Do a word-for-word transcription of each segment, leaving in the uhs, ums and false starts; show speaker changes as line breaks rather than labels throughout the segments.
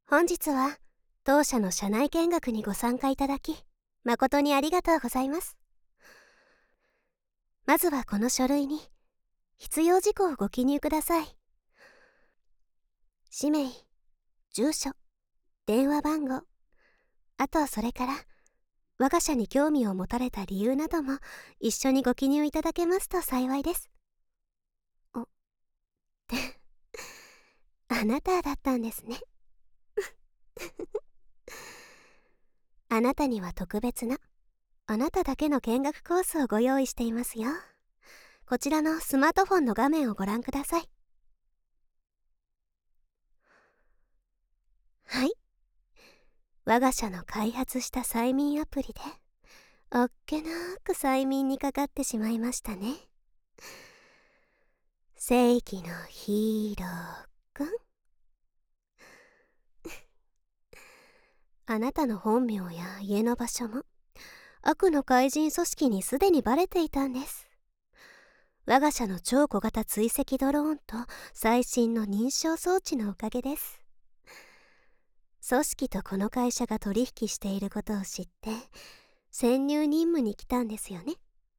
本日は当社の社内見学にご参加いただき誠にありがとうございます。まずはこの書類に必要事項をご記入ください。氏名、住所、電話番号、あとそれから我が社に興味を持たれた理由なども一緒にご記入いただけますと幸いです。おってあなただったんですね。あなたには特別なあなただけの見学コースをご用意していますよ。こちらのスマートフォンの画面をご覧ください。はい、我が社の開発した催眠アプリであっけなく催眠にかかってしまいましたね。正義のヒーローくんあなたの本名や家の場所も悪の怪人組織にすでにバレていたんです。我が社の超小型追跡ドローンと最新の認証装置のおかげです。組織とこの会社が取引していることを知って潜入任務に来たんですよね。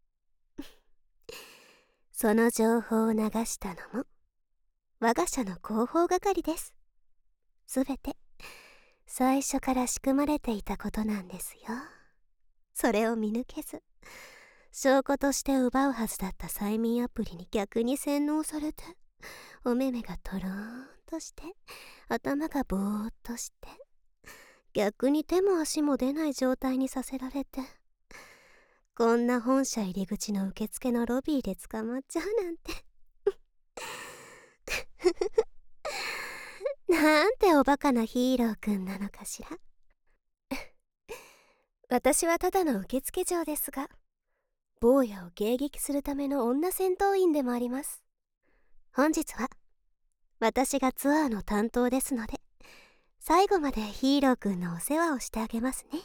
その情報を流したのも我が社の広報係です。すべて最初から仕組まれていたことなんですよ。それを見抜けず証拠として奪うはずだった催眠アプリに逆に洗脳されて、お目目がとろーんとして頭がぼーっとして逆に手も足も出ない状態にさせられて、こんな本社入り口の受付のロビーで捕まっちゃうなんてなんておバカなヒーローくんなのかしら私はただの受付嬢ですが、坊やを迎撃するための女戦闘員でもあります。本日は私がツアーの担当ですので、最後までヒーローくんのお世話をしてあげますね。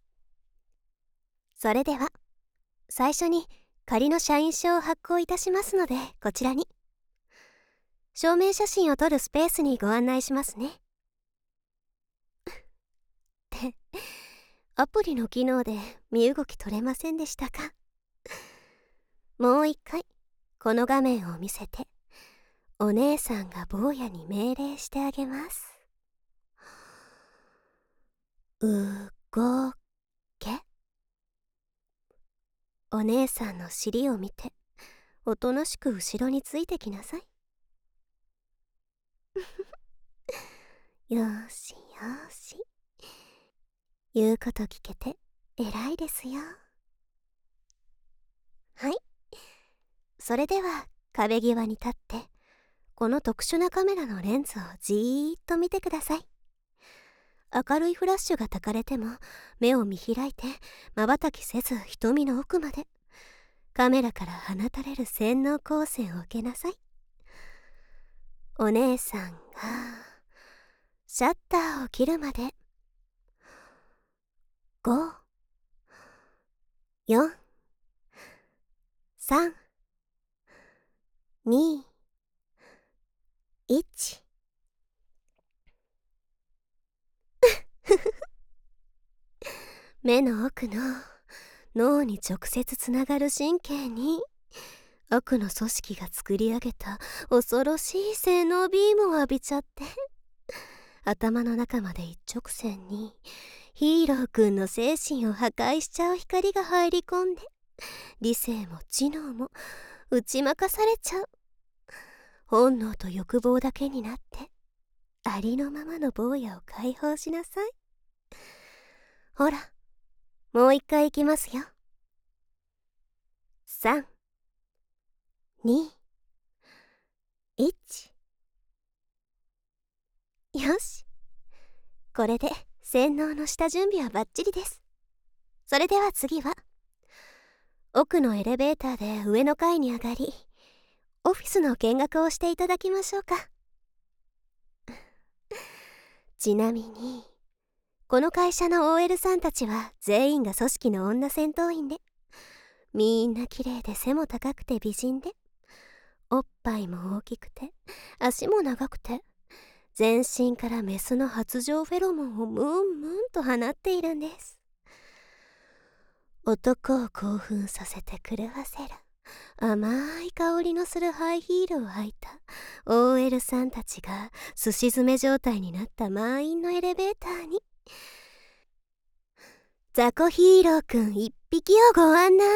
それでは最初に仮の社員証を発行いたしますので、こちらに証明写真を撮るスペースにご案内しますね。ってアプリの機能で身動き取れませんでしたか？もう一回この画面を見せてお姉さんが坊やに命令してあげます。うごけ。お姉さんの尻を見ておとなしく後ろについてきなさい。よーしよーし、言うこと聞けて偉いですよ。はい、それでは壁際に立ってこの特殊なカメラのレンズをじーっと見てください。明るいフラッシュが焚かれても目を見開いて瞬きせず瞳の奥までカメラから放たれる洗脳光線を受けなさい。お姉さんがシャッターを切るまでご、よん、さん、に、いち目の奥の脳に直接つながる神経に悪の組織が作り上げた恐ろしい性能ビームを浴びちゃって頭の中まで一直線にヒーローくんの精神を破壊しちゃう光が入り込んで、理性も知能も打ち負かされちゃう。本能と欲望だけになってありのままの坊やを解放しなさい。ほら、もう一回いきますよ。さん、に、いち。よし、これで洗脳の下準備はバッチリです。それでは次は奥のエレベーターで上の階に上がりオフィスの見学をしていただきましょうか。ちなみにこの会社の オーエル さんたちは全員が組織の女戦闘員で、みんな綺麗で背も高くて美人で、おっぱいも大きくて足も長くて全身からメスの発情フェロモンをムンムンと放っているんです。男を興奮させて狂わせる甘い香りのするハイヒールを履いた オーエル さんたちがすし詰め状態になった満員のエレベーターに、雑魚ヒーローくん一匹をご案内。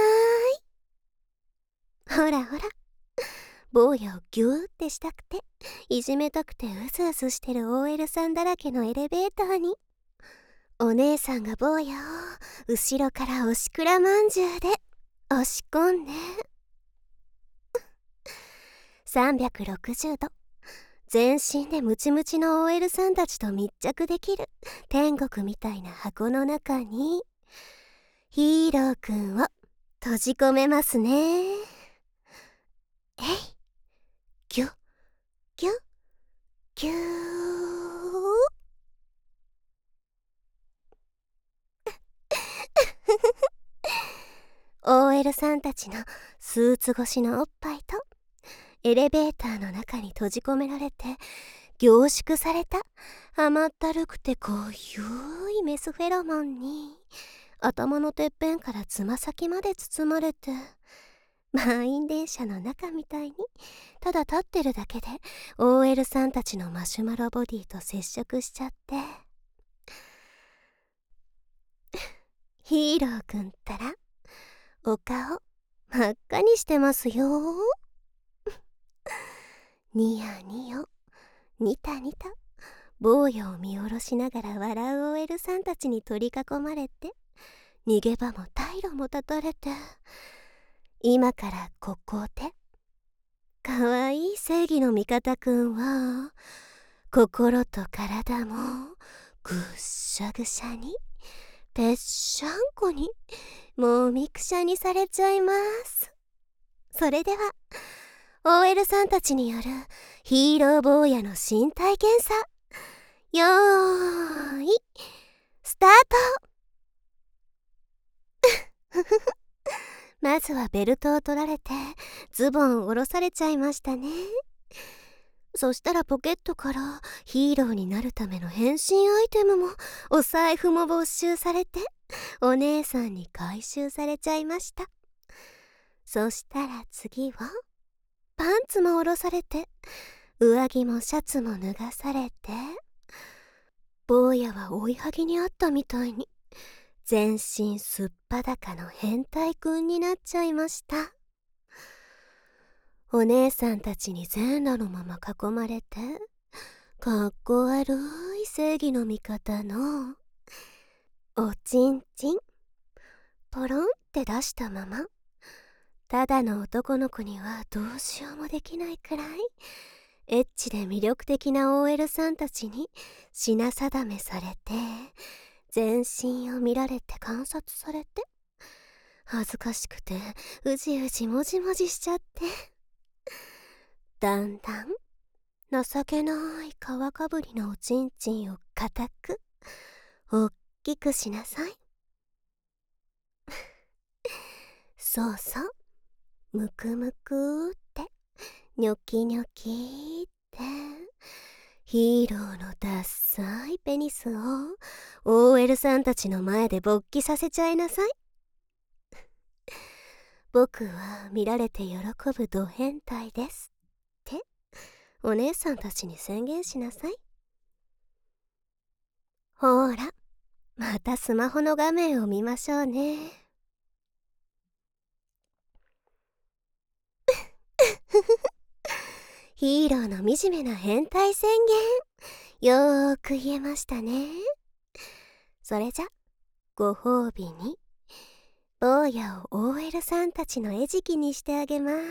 ほらほら、坊やをギューってしたくていじめたくてうずうずしてる オーエル さんだらけのエレベーターに、お姉さんが坊やを後ろからおしくらまんじゅうで押し込んでさんびゃくろくじゅうど全身でムチムチの オーエル さんたちと密着できる天国みたいな箱の中にヒーローくんを閉じ込めますね。えい、ギュッギュッギューオーエル さんたちのスーツ越しのおっぱいとエレベーターの中に閉じ込められて凝縮された甘ったるくて濃ゆいメスフェロモンに頭のてっぺんからつま先まで包まれて、満員電車の中みたいにただ立ってるだけで オーエル さんたちのマシュマロボディと接触しちゃってヒーローくんったらお顔真っ赤にしてますよ。ニヤニヨニタニタ坊やを見下ろしながら笑う オーエル さんたちに取り囲まれて、逃げ場も退路も断たれて、今からここでかわいい正義の味方くんは心と体もぐっしゃぐしゃにぺっしゃんこにもみくしゃにされちゃいます。それでは オーエル さんたちによるヒーロー坊やの身体検査、よーいスタートまずはベルトを取られてズボンを下ろされちゃいましたね。そしたらポケットからヒーローになるための変身アイテムもお財布も没収されてお姉さんに回収されちゃいました。そしたら次はパンツも下ろされて上着もシャツも脱がされて、坊やは追いはぎにあったみたいに全身すっぱだかの変態くんになっちゃいました。お姉さんたちに全裸のまま囲まれて、かっこ悪い正義の味方のおちんちんポロンって出したまま、ただの男の子にはどうしようもできないくらいエッチで魅力的な オーエル さんたちに品定めされて、全身を見られて観察されて、恥ずかしくてうじうじもじもじしちゃって、だんだん情けない皮かぶりのおちんちんを固くおっきくしなさい。そうそう、むくむくってニョキニョキってヒーローのダッサいペニスを オーエル さんたちの前で勃起させちゃいなさい。僕は見られて喜ぶド変態ですってお姉さんたちに宣言しなさい。ほーら、またスマホの画面を見ましょうね。ヒーローの惨めな変態宣言、よーく言えましたね。それじゃご褒美に坊やを オーエル さんたちの餌食にしてあげます。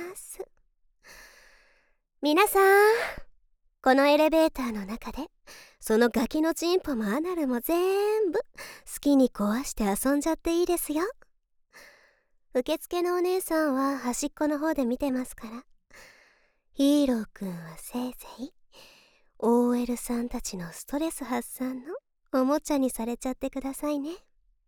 皆さん、このエレベーターの中でそのガキのチンポもアナルも全部好きに壊して遊んじゃっていいですよ。受付のお姉さんは端っこの方で見てますから、ヒーローくんはせいぜい オーエル さんたちのストレス発散のおもちゃにされちゃってくださいね。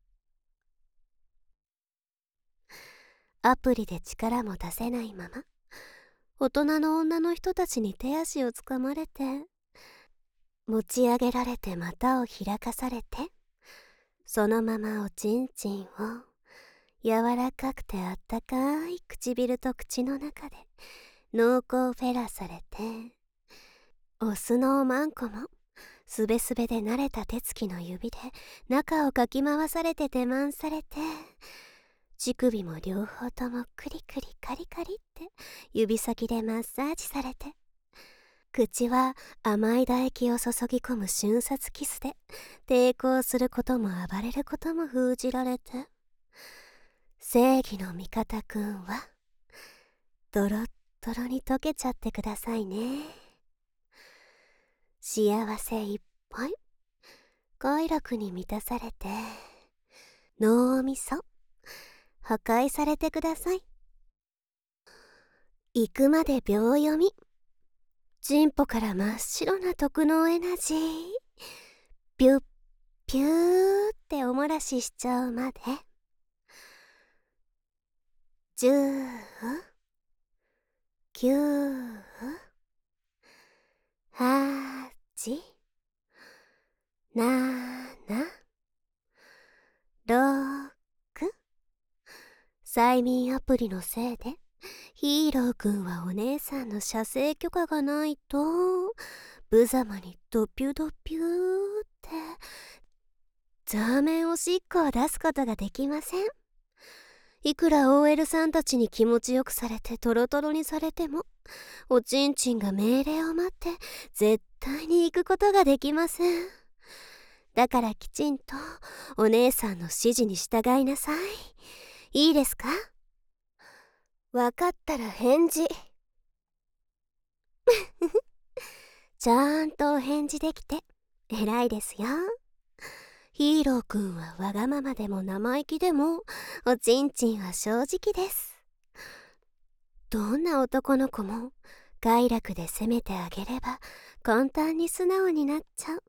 アプリで力も出せないまま大人の女の人たちに手足をつかまれて、 持ち上げられて股を開かされて、そのままおちんちんを柔らかくてあったかい唇と口の中で濃厚フェラされて、オスのおまんこもすべすべで慣れた手つきの指で中をかき回されて手満されて、乳首も両方ともクリクリカリカリって指先でマッサージされて、口は甘い唾液を注ぎ込む瞬殺キスで抵抗することも暴れることも封じられて、正義の味方くんはドロッドロに溶けちゃってくださいね。幸せいっぱい快楽に満たされて、脳みそ破壊されてください。行くまで秒読み。チンポから真っ白な特能エナジーピュッピューっておもらししちゃうまで。じゅう、きゅう、はち、なな、ろく。催眠アプリのせいでヒーローくんはお姉さんの射精許可がないと無様にドピュドピューってザーメンおしっこを出すことができません。いくら オーエル さんたちに気持ちよくされてトロトロにされても、おちんちんが命令を待って絶対に行くことができません。だからきちんとお姉さんの指示に従いなさい。いいですか？わかったら返事。ちゃんとお返事できて偉いですよ。ヒーローくんはわがままでも生意気でもおちんちんは正直です。どんな男の子も快楽で攻めてあげれば簡単に素直になっちゃう。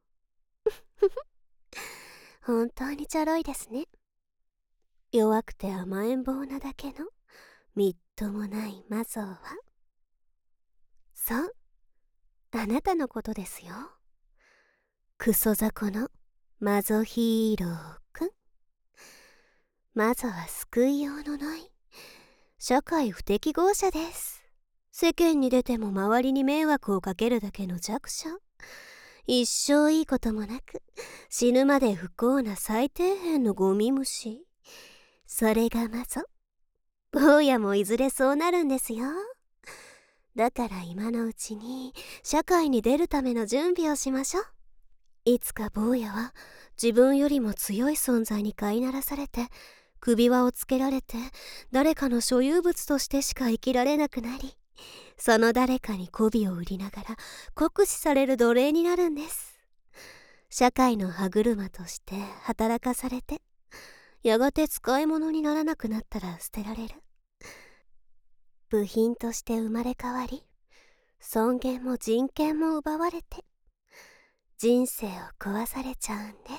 本当にちょろいですね。弱くて甘えん坊なだけのみっともないマゾーは。そう、あなたのことですよ。クソ雑魚のマゾヒーローくん。マゾは救いようのない社会不適合者です。世間に出ても周りに迷惑をかけるだけの弱者。一生いいこともなく死ぬまで不幸な最底辺のゴミ虫。それがマゾ。坊やもいずれそうなるんですよ。だから今のうちに社会に出るための準備をしましょう。いつか坊やは自分よりも強い存在に飼いならされて、首輪をつけられて誰かの所有物としてしか生きられなくなり、その誰かに媚びを売りながら酷使される奴隷になるんです。社会の歯車として働かされて、やがて使い物にならなくなったら捨てられる。部品として生まれ変わり、尊厳も人権も奪われて、人生を壊されちゃうんです。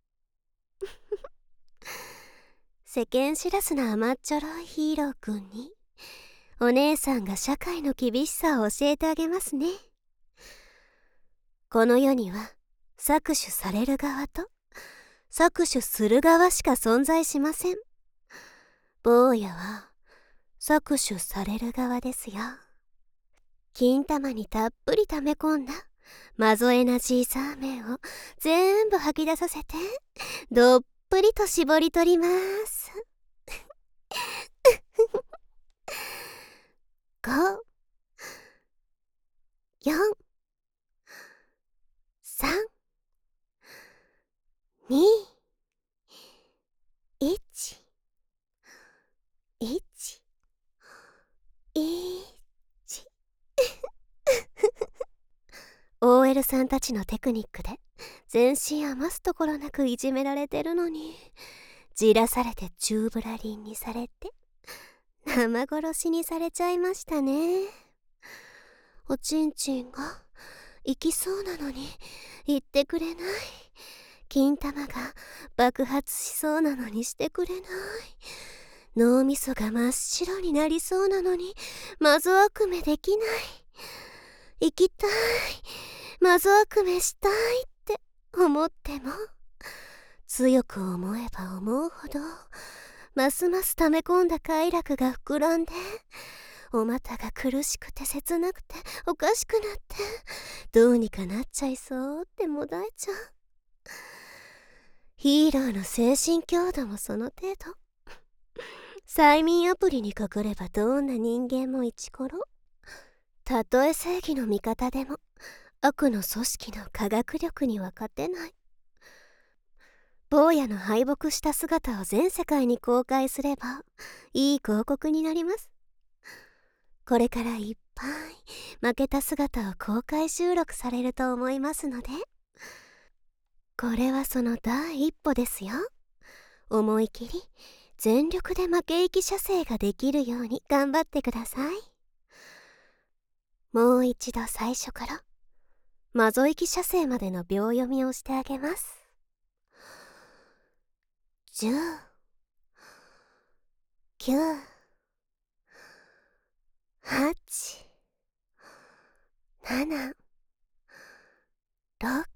世間知らずな甘っちょろいヒーローくんにお姉さんが社会の厳しさを教えてあげますね。この世には搾取される側と搾取する側しか存在しません。坊やは搾取される側ですよ。金玉にたっぷり溜め込んだマゾエナジーザーメンを全部吐き出させてどっぷりと絞り取ります。ご、よん、さん、に、いち、いち、いち。オーエル さんたちのテクニックで全身余すところなくいじめられてるのに、じらされて宙ぶらりんにされて生殺しにされちゃいましたね。おちんちんが行きそうなのに行ってくれない。金玉が爆発しそうなのにしてくれない。脳みそが真っ白になりそうなのにマゾ悪目できない。行きたい、 マゾ悪夢したいって思っても、強く思えば思うほどますます溜め込んだ快楽が膨らんで、お股が苦しくて切なくておかしくなって、どうにかなっちゃいそうってもだえちゃう。ヒーローの精神強度もその程度。催眠アプリにかかればどんな人間もイチコロ。たとえ正義の味方でも悪の組織の科学力には勝てない。坊やの敗北した姿を全世界に公開すればいい広告になります。これからいっぱい負けた姿を公開収録されると思いますので、これはその第一歩ですよ。思い切り全力で負け行き射精ができるように頑張ってください。もう一度最初からマゾ行き射精までの秒読みをしてあげます。じゅう、きゅう、はち、なな、ろく、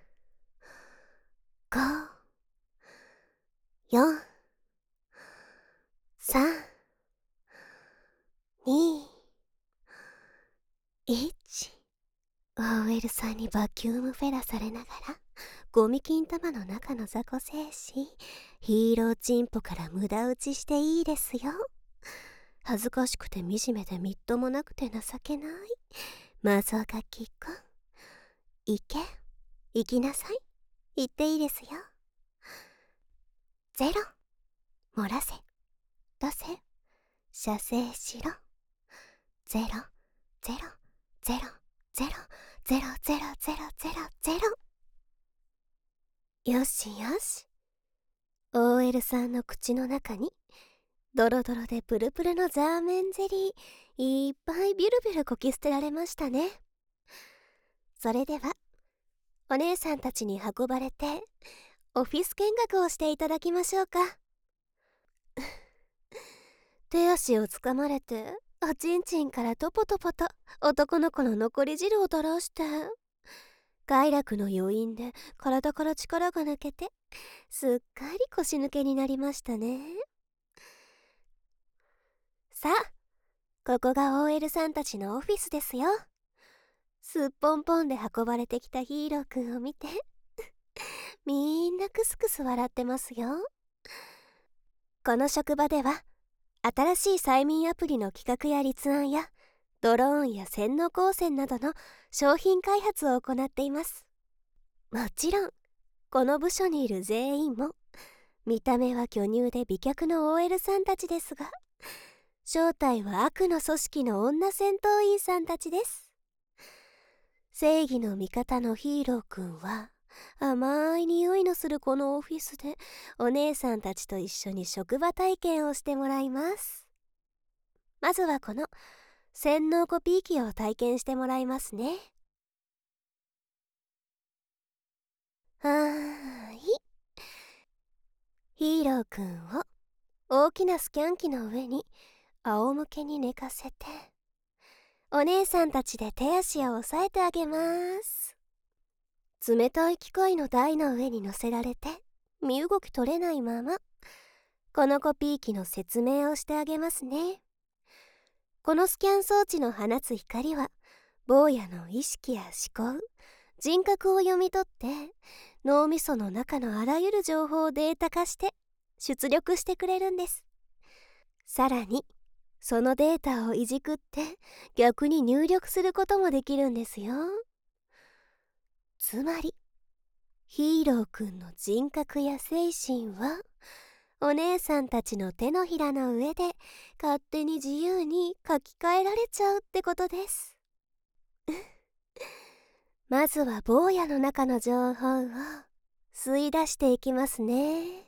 ご、よん、さん、に、いち。オーエルさんにバキュームフェラされながら、ゴミ金玉の中の雑魚精子、ヒーローチンポから無駄打ちしていいですよ。恥ずかしくて惨めでみっともなくて情けないマゾガキくん。行け、行きなさい。行っていいですよ。ゼロ、漏らせ、出せ、射精しろ。ゼロ、ゼロ、ゼロ、ゼロ、ゼロ、ゼロ、ゼロ、ゼロ、ゼロ。よしよし。オーエル さんの口の中にドロドロでプルプルのザーメンゼリーいっぱいビュルビュルこき捨てられましたね。それではお姉さんたちに運ばれてオフィス見学をしていただきましょうか。手足をつかまれておちんちんからトポトポと男の子の残り汁を垂らして、快楽の余韻で体から力が抜けてすっかり腰抜けになりましたね。さあ、ここが オーエル さんたちのオフィスですよ。すっぽんぽんで運ばれてきたヒーローくんを見てみんなクスクス笑ってますよ。この職場では新しい催眠アプリの企画や立案やドローンや洗脳光線などの商品開発を行っています。もちろんこの部署にいる全員も見た目は巨乳で美脚の オーエル さんたちですが、正体は悪の組織の女戦闘員さんたちです。正義の味方のヒーローくんは甘い匂いのするこのオフィスでお姉さんたちと一緒に職場体験をしてもらいます。まずはこの洗脳コピー機を体験してもらいますね。はーい。ヒーローくんを大きなスキャン機の上に仰向けに寝かせて、お姉さんたちで手足を押さえてあげます。冷たい機械の台の上に乗せられて身動き取れないまま、このコピー機の説明をしてあげますね。このスキャン装置の放つ光は坊やの意識や思考、人格を読み取って脳みその中のあらゆる情報をデータ化して出力してくれるんです。さらにそのデータをいじくって逆に入力することもできるんですよ。つまりヒーローくんの人格や精神はお姉さんたちの手のひらの上で勝手に自由に書き換えられちゃうってことです。まずは坊やの中の情報を吸い出していきますね。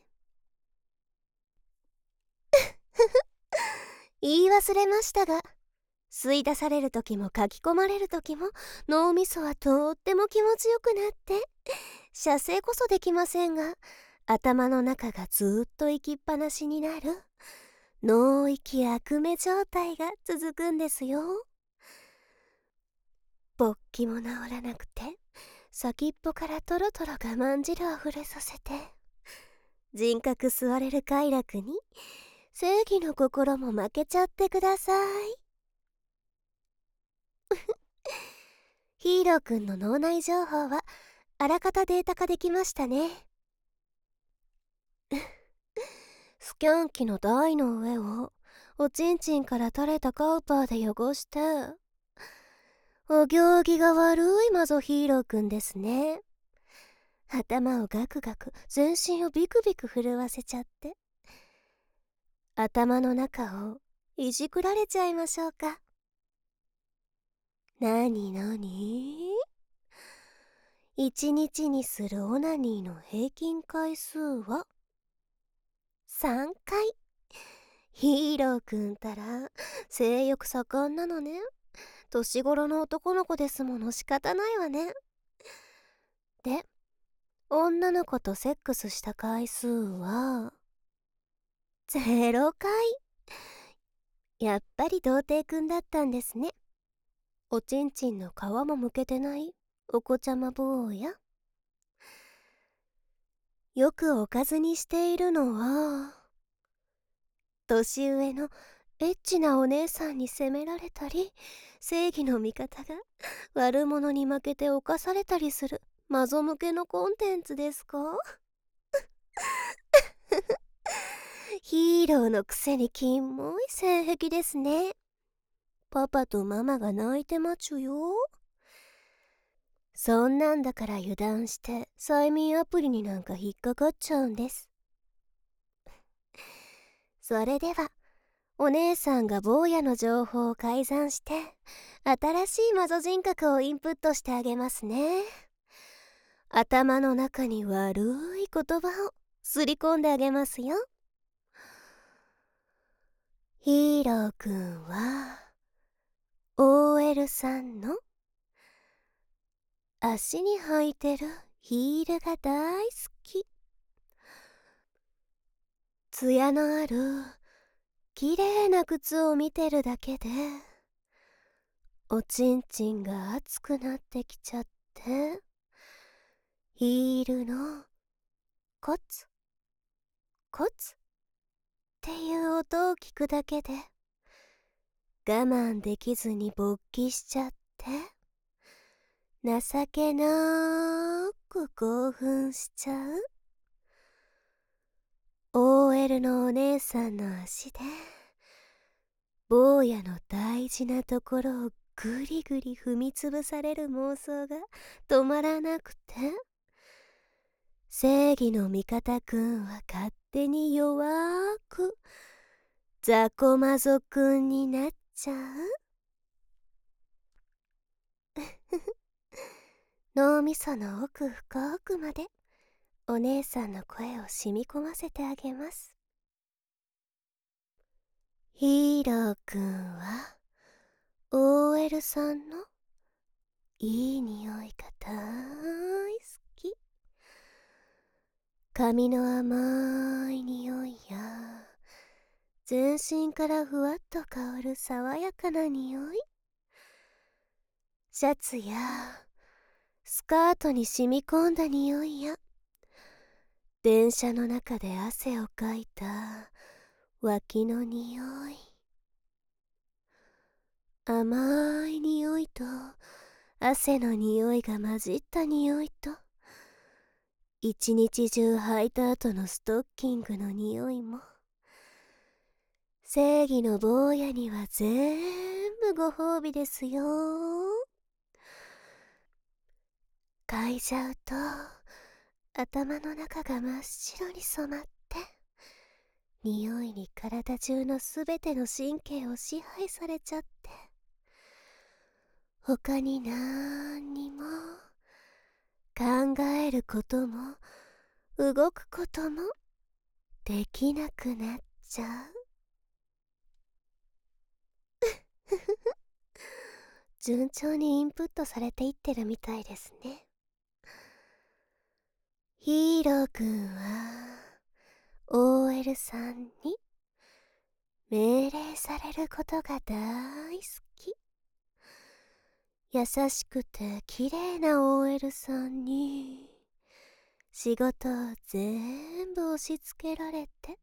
言い忘れましたが、吸い出される時も書き込まれる時も脳みそはとっても気持ちよくなって、射精こそできませんが頭の中がずっと生きっぱなしになる脳域悪夢状態が続くんですよ。勃起も治らなくて先っぽからトロトロ我慢汁あふれさせて、人格吸われる快楽に正義の心も負けちゃってください。ヒーローくんの脳内情報はあらかたデータ化できましたね。スキャン機の台の上をおちんちんから垂れたカウパーで汚して、お行儀が悪いマゾヒーローくんですね。頭をガクガク、全身をビクビク震わせちゃって、頭の中をいじくられちゃいましょうか。なになに？一日にするオナニーの平均回数はさんかい。ヒーローくんたら性欲盛んなのね。年頃の男の子ですもの、仕方ないわね。で、女の子とセックスした回数はゼロかい。やっぱり童貞くんだったんですね。おちんちんの皮もむけてないお子ちゃま坊や。よくおかずにしているのは、年上のエッチなお姉さんに責められたり、正義の味方が悪者に負けて犯されたりするマゾ向けのコンテンツですか？ヒーローのくせにキモい性癖ですね。パパとママが泣いてまちゅよ。そんなんだから油断して催眠アプリになんか引っかかっちゃうんです。それではお姉さんが坊やの情報を改ざんして新しいマゾ人格をインプットしてあげますね。頭の中に悪い言葉をすり込んであげますよ。ヒーローくんは オーエル さんの足に履いてるヒールが大好き。ツヤのある綺麗な靴を見てるだけでおちんちんが熱くなってきちゃって、ヒールのコツコツっていう音を聞くだけで我慢できずに勃起しちゃって、情けなーく興奮しちゃう オーエル のお姉さんの足で坊やの大事なところをぐりぐり踏みつぶされる妄想が止まらなくて、正義の味方くんは勝手に弱くザコマゾくんになっちゃう。脳みその奥深くまでお姉さんの声を染み込ませてあげます。ヒーローくんは オーエル さんのいい匂いが大好き。髪の甘い匂いや全身からふわっと香る爽やかな匂い、シャツやスカートに染み込んだ匂いや電車の中で汗をかいた脇の匂い、甘い匂いと汗の匂いが混じった匂いと一日中履いた後のストッキングの匂いも、正義の坊やには全部ご褒美ですよ。嗅いじゃうと頭の中が真っ白に染まって、匂いに体中のすべての神経を支配されちゃって、他になんにも考えることも動くこともできなくなっちゃう。順調にインプットされていってるみたいですね。ヒーローくんは オーエル さんに命令されることが大好き。 優しくて綺麗な オーエル さんに仕事を全部押し付けられて、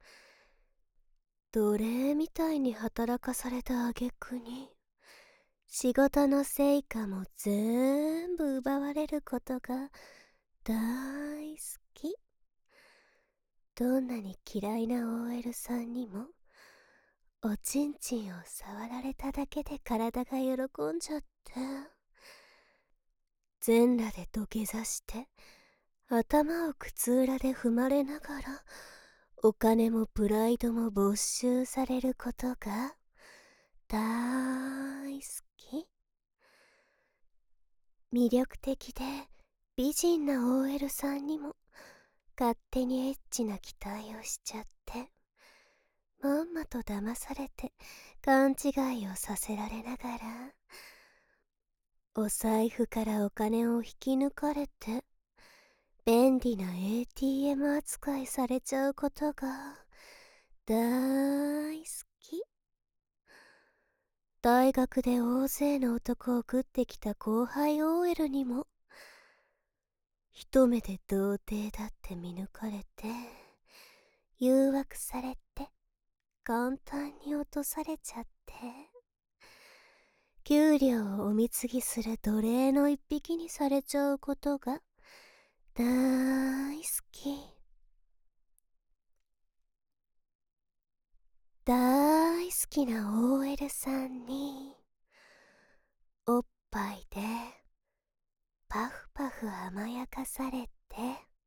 奴隷みたいに働かされた挙句に仕事の成果も全部奪われることが大好き。どんなに嫌いな オーエル さんにもおちんちんを触られただけで体が喜んじゃって、全裸で土下座して頭を靴裏で踏まれながらお金もプライドも没収されることが大好き。魅力的で美人な オーエル さんにも勝手にエッチな期待をしちゃって、まんまと騙されて勘違いをさせられながら、お財布からお金を引き抜かれて便利な エーティーエム 扱いされちゃうことが大好き。大学で大勢の男を食ってきた後輩 オーエル にも一目で童貞だって見抜かれて誘惑されて簡単に落とされちゃって、給料をお貢ぎする奴隷の一匹にされちゃうことが大好き。大好きな オーエル さんにおっぱいでパフパフ甘やかされて、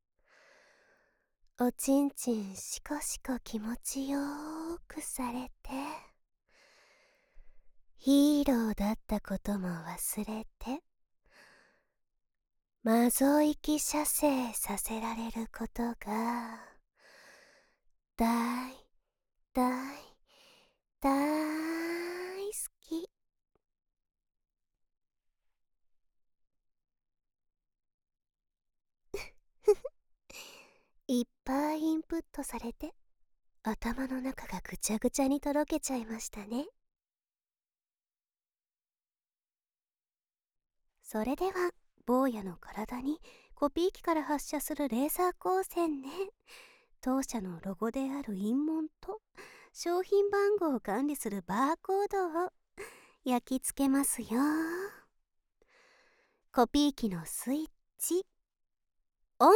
おちんちんしこしこ気持ちよーくされて、ヒーローだったことも忘れてマゾ行き射精させられることが大大大好き。いっぱいインプットされて頭の中がぐちゃぐちゃにとろけちゃいましたね。それでは坊やの体にコピー機から発射するレーザー光線で当社のロゴである印紋と商品番号を管理するバーコードを焼き付けますよ。コピー機のスイッチオン。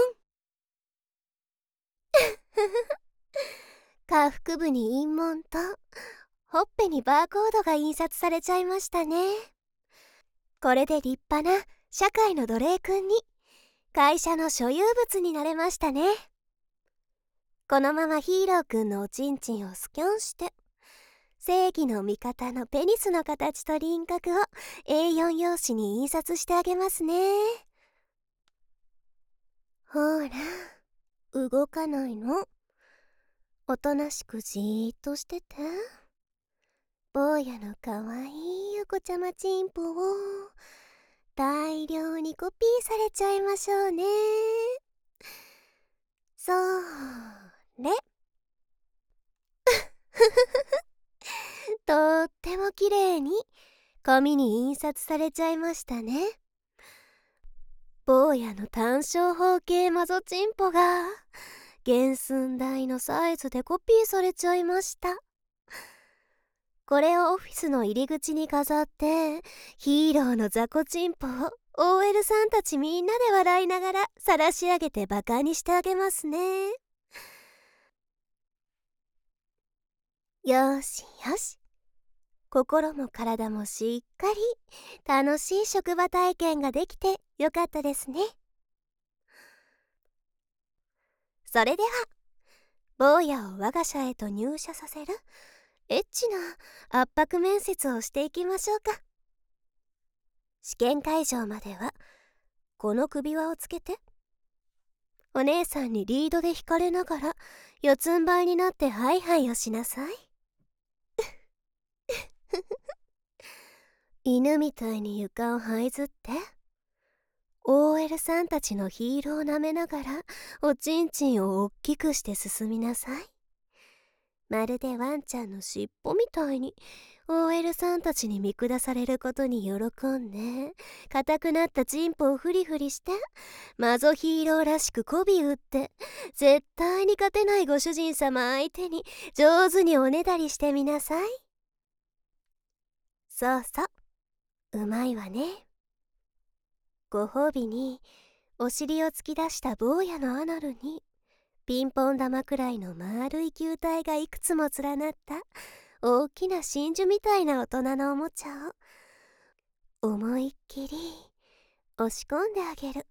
下腹部に印紋とほっぺにバーコードが印刷されちゃいましたね。これで立派な社会の奴隷くんに会社の所有物になれましたね。このままヒーローくんのおちんちんをスキャンして正義の味方のペニスの形と輪郭を エーよん 用紙に印刷してあげますね。ほら動かないの。おとなしくじーっとしてて。坊やのかわいいお子ちゃまチンポを大量にコピーされちゃいましょうね。それとっても綺麗に紙に印刷されちゃいましたね。坊やの単小方形マゾチンポが原寸大のサイズでコピーされちゃいました。これをオフィスの入り口に飾ってヒーローの雑魚チンポを オーエル さんたちみんなで笑いながら晒し上げてバカにしてあげますね。よしよし、心も体もしっかり楽しい職場体験ができてよかったですね。それでは坊やを我が社へと入社させるエッチな圧迫面接をしていきましょうか。試験会場まではこの首輪をつけて、お姉さんにリードで引かれながら四つん這いになってハイハイをしなさい。犬みたいに床を這いずってオーエル さんたちのヒールを舐めながらおちんちんをおっきくして進みなさい。 まるでワンちゃんの尻尾みたいに オーエル さんたちに見下されることに喜んで、硬くなったチンポをフリフリしてマゾヒーローらしく媚び打って、絶対に勝てないご主人様相手に上手におねだりしてみなさい。そうそう、うまいわね。ご褒美にお尻を突き出した坊やのアナルにピンポン玉くらいの丸い球体がいくつも連なった大きな真珠みたいな大人のおもちゃを思いっきり押し込んであげる。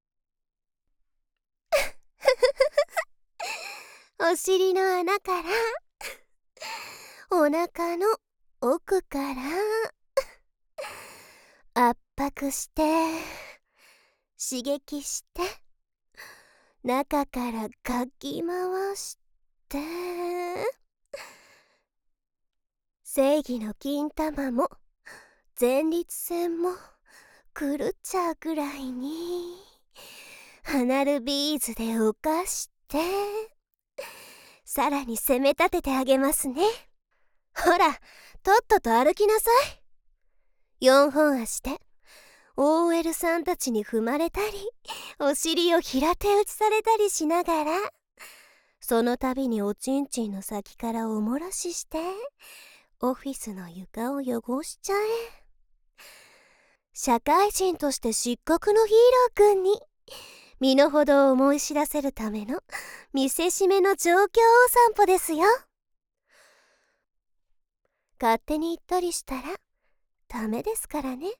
お尻の穴からお腹の奥から圧迫して刺激して中からかき回して正義の金玉も前立腺も狂っちゃうくらいにアナルビーズで浮かしてさらに攻め立ててあげますね。ほら、とっとと歩きなさい。よんほん足で オーエル さんたちに踏まれたりお尻を平手打ちされたりしながら、その度におちんちんの先からおもらししてオフィスの床を汚しちゃえ。社会人として失格のヒーローくんに身の程を思い知らせるための見せしめの状況を散歩ですよ。勝手に行ったりしたらダメですからね。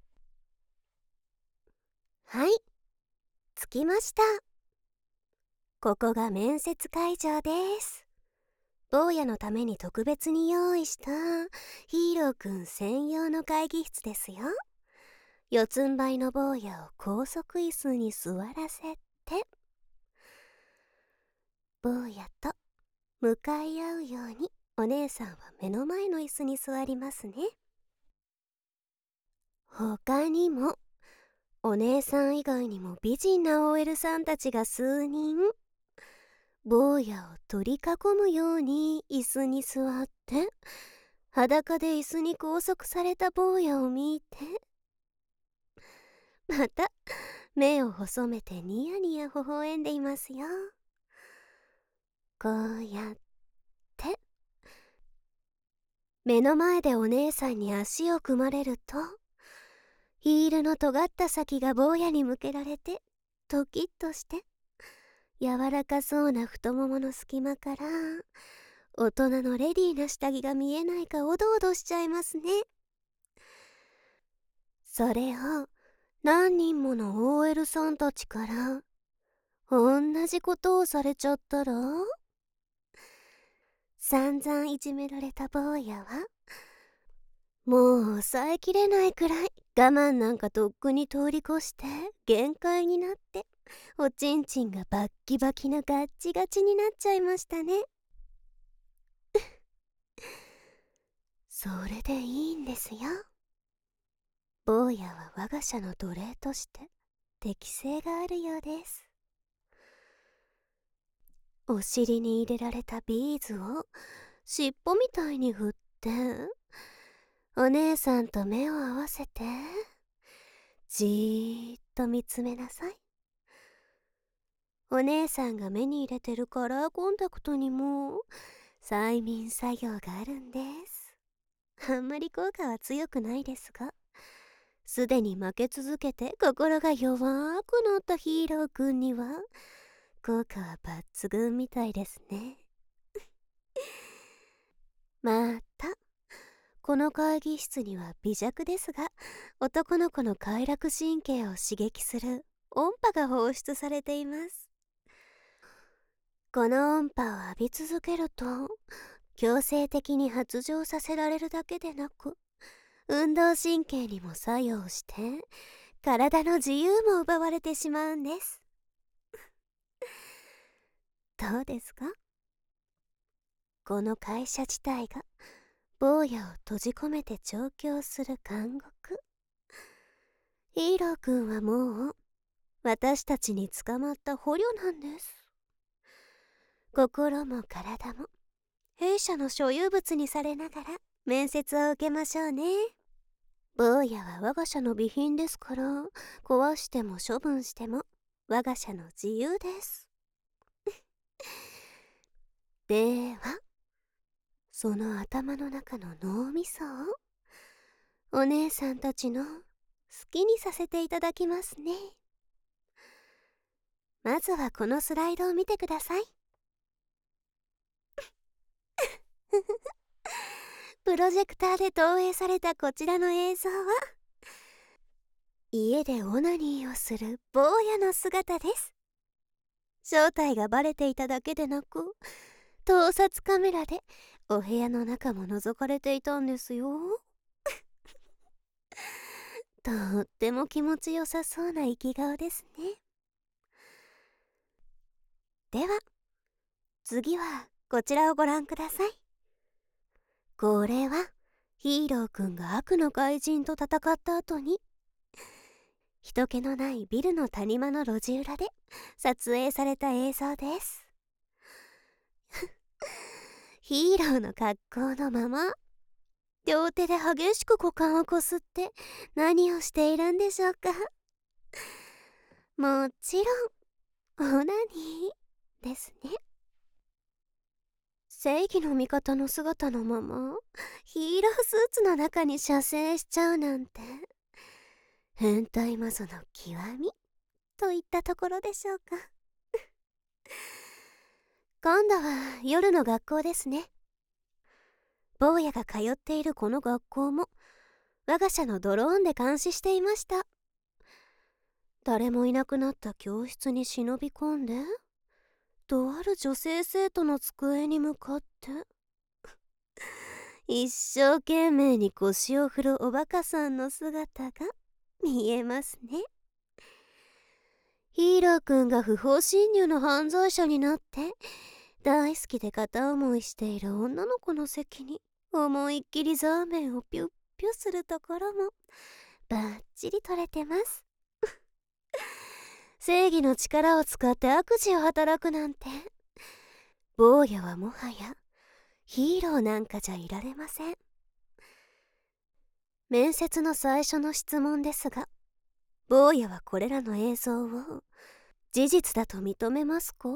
はい、着きました。ここが面接会場です。坊やのために特別に用意したヒーローくん専用の会議室ですよ。四つん這いの坊やを高速椅子に座らせて、坊やと向かい合うようにお姉さんは目の前の椅子に座りますね。他にもお姉さん以外にも美人な オーエル さんたちが数人坊やを取り囲むように椅子に座って、裸で椅子に拘束された坊やを見て、また目を細めてニヤニヤ微笑んでいますよ。こうやって目の前でお姉さんに足を組まれると、ヒールの尖った先が坊やに向けられてドキッとして、柔らかそうな太ももの隙間から大人のレディーな下着が見えないかおどおどしちゃいますね。それを何人もの オーエル さんたちから同じことをされちゃったら、散々いじめられた坊やはもう抑えきれないくらい我慢なんかとっくに通り越して限界になって、おちんちんがバッキバキのガッチガチになっちゃいましたね。それでいいんですよ。坊やは我が社の奴隷として適性があるようです。お尻に入れられたビーズを尻尾みたいに振って、お姉さんと目を合わせてじーっと見つめなさい。お姉さんが目に入れてるカラーコンタクトにも催眠作業があるんです。あんまり効果は強くないですが、すでに負け続けて心が弱くなったヒーローくんには効果は抜群みたいですね。またこの会議室には微弱ですが男の子の快楽神経を刺激する音波が放出されています。この音波を浴び続けると強制的に発情させられるだけでなく、運動神経にも作用して体の自由も奪われてしまうんです。どうですか？この会社自体が坊やを閉じ込めて調教する監獄。ヒーローくんはもう私たちに捕まった捕虜なんです。心も体も弊社の所有物にされながら面接を受けましょうね。坊やは我が社の備品ですから、壊しても処分しても我が社の自由です。では、その頭の中の脳みそをお姉さんたちの好きにさせていただきますね。まずはこのスライドを見てください。プロジェクターで投影されたこちらの映像は、家でオナニーをする坊やの姿です。正体がバレていただけでなく、盗撮カメラでお部屋の中も覗かれていたんですよ。とっても気持ちよさそうな生き顔ですね。では次はこちらをご覧ください。これはヒーローくんが悪の怪人と戦った後に、人気のないビルの谷間の路地裏で撮影された映像です。ヒーローの格好のまま、両手で激しく股間をこすって何をしているんでしょうか。もちろんオナニーですね。正義の味方の姿のままヒーロースーツの中に射精しちゃうなんて、変態マゾの極みといったところでしょうか。今度は夜の学校ですね。坊やが通っているこの学校も我が社のドローンで監視していました。誰もいなくなった教室に忍び込んで、とある女性生徒の机に向かって一生懸命に腰を振るおバカさんの姿が見えますね。ヒーローくんが不法侵入の犯罪者になって大好きで片思いしている女の子の席に思いっきりザーメンをピュッピュするところもバッチリ撮れてます。正義の力を使って悪事を働くなんて、坊やはもはやヒーローなんかじゃいられません。面接の最初の質問ですが、坊やはこれらの映像を事実だと認めますか？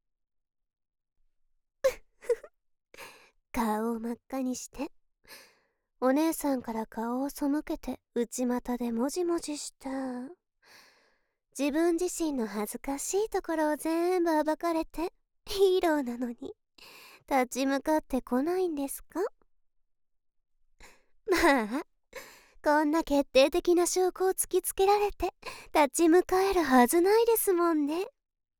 顔を真っ赤にしてお姉さんから顔を背けて内股でもじもじした。自分自身の恥ずかしいところを全部暴かれてヒーローなのに立ち向かってこないんですか？まあ、こんな決定的な証拠を突きつけられて立ち向かえるはずないですもんね。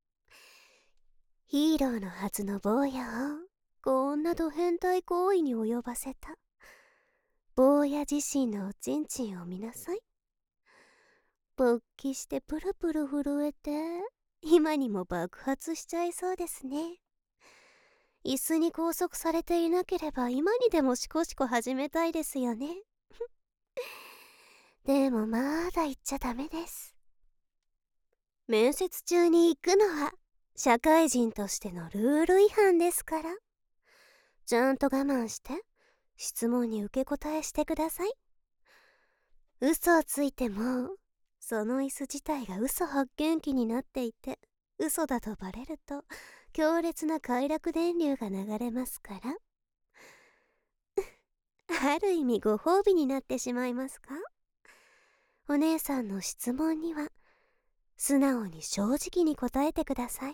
ヒーローのはずの坊やをこんなド変態行為に及ばせた坊や自身のおちんちんを見なさい。勃起してプルプル震えて今にも爆発しちゃいそうですね。椅子に拘束されていなければ今にでもシコシコ始めたいですよね。でもまだ行っちゃダメです。面接中に行くのは社会人としてのルール違反ですから、ちゃんと我慢して質問に受け答えしてください。嘘をついてもその椅子自体が嘘発見器になっていて嘘だとバレると強烈な快楽電流が流れますから、ある意味ご褒美になってしまいますか？お姉さんの質問には素直に正直に答えてください。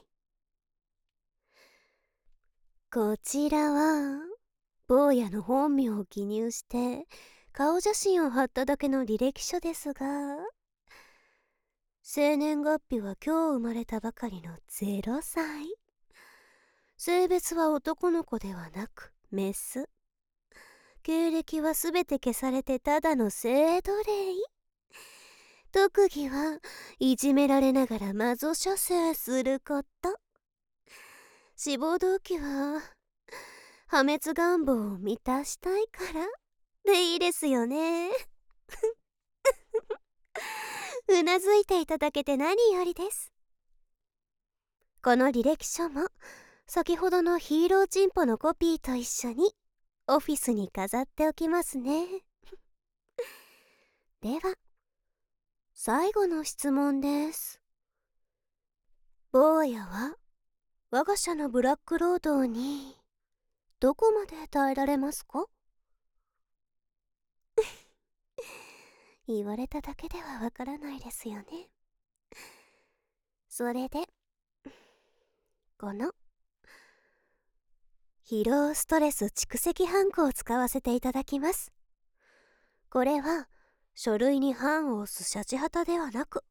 こちらは坊やの本名を記入して顔写真を貼っただけの履歴書ですが、生年月日は今日生まれたばかりのゼロさい。性別は男の子ではなくメス。経歴はすべて消されてただの性奴隷。特技はいじめられながら魔女射精すること。志望動機は破滅願望を満たしたいからでいいですよね。うなずいていただけて何よりです。この履歴書も先ほどのヒーローチンポのコピーと一緒にオフィスに飾っておきますね。では最後の質問です。坊やは我が社のブラック労働にどこまで耐えられますか？言われただけではわからないですよね。それでこの疲労ストレス蓄積ハンコを使わせていただきます。これは書類に判を押すシャチハタではなく、